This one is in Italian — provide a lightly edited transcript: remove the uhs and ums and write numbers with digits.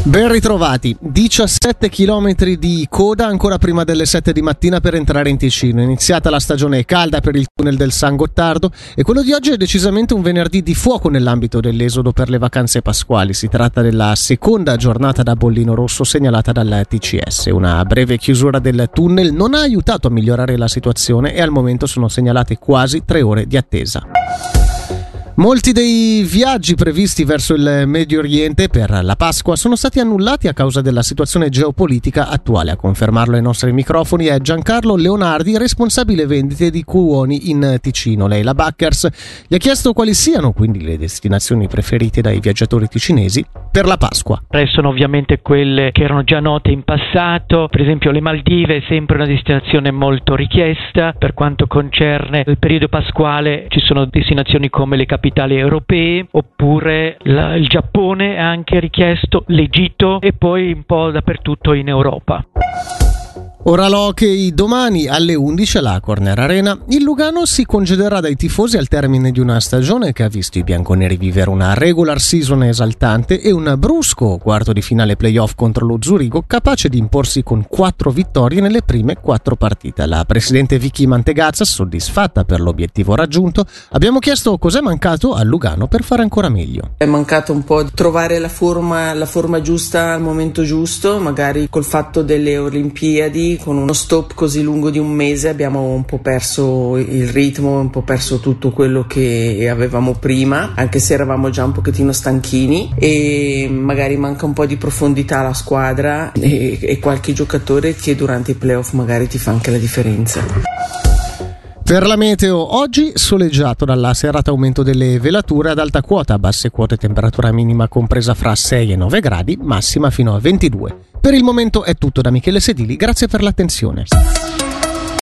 Ben ritrovati, 17 chilometri di coda ancora prima delle 7 di mattina per entrare in Ticino. Iniziata la stagione calda per il tunnel del San Gottardo e quello di oggi è decisamente un venerdì di fuoco nell'ambito dell'esodo per le vacanze pasquali. Si tratta della seconda giornata da bollino rosso segnalata dal TCS. Una breve chiusura del tunnel non ha aiutato a migliorare la situazione e al momento sono segnalate quasi 3 ore di attesa. Molti dei viaggi previsti verso il Medio Oriente per la Pasqua sono stati annullati a causa della situazione geopolitica attuale. A confermarlo ai nostri microfoni è Giancarlo Leonardi, responsabile vendite di Cuoni in Ticino. Lei, la Backers, gli ha chiesto quali siano quindi le destinazioni preferite dai viaggiatori ticinesi per la Pasqua. Restano ovviamente quelle che erano già note in passato, per esempio le Maldive è sempre una destinazione molto richiesta. Per quanto concerne il periodo pasquale ci sono destinazioni come le capitali europee, oppure il Giappone è anche richiesto, l'Egitto e poi un po' dappertutto in Europa. Ora l'hockey, domani alle 11 alla Corner Arena. Il Lugano si congederà dai tifosi al termine di una stagione che ha visto i bianconeri vivere una regular season esaltante e un brusco quarto di finale playoff contro lo Zurigo capace di imporsi con 4 vittorie nelle prime 4 partite. La presidente Vicky Mantegazza, soddisfatta per l'obiettivo raggiunto, abbiamo chiesto cos'è mancato al Lugano per fare ancora meglio. È mancato un po' trovare la forma giusta al momento giusto, magari col fatto delle Olimpiadi. Con uno stop così lungo di un mese abbiamo un po' perso il ritmo, un po' perso tutto quello che avevamo prima, anche se eravamo già un pochettino stanchini, e magari manca un po' di profondità alla squadra e qualche giocatore che durante i playoff magari ti fa anche la differenza. Per la meteo, oggi soleggiato dalla serata, aumento delle velature ad alta quota, basse quote, temperatura minima compresa fra 6 e 9 gradi, massima fino a 22. Per il momento è tutto da Michele Sedili, grazie per l'attenzione.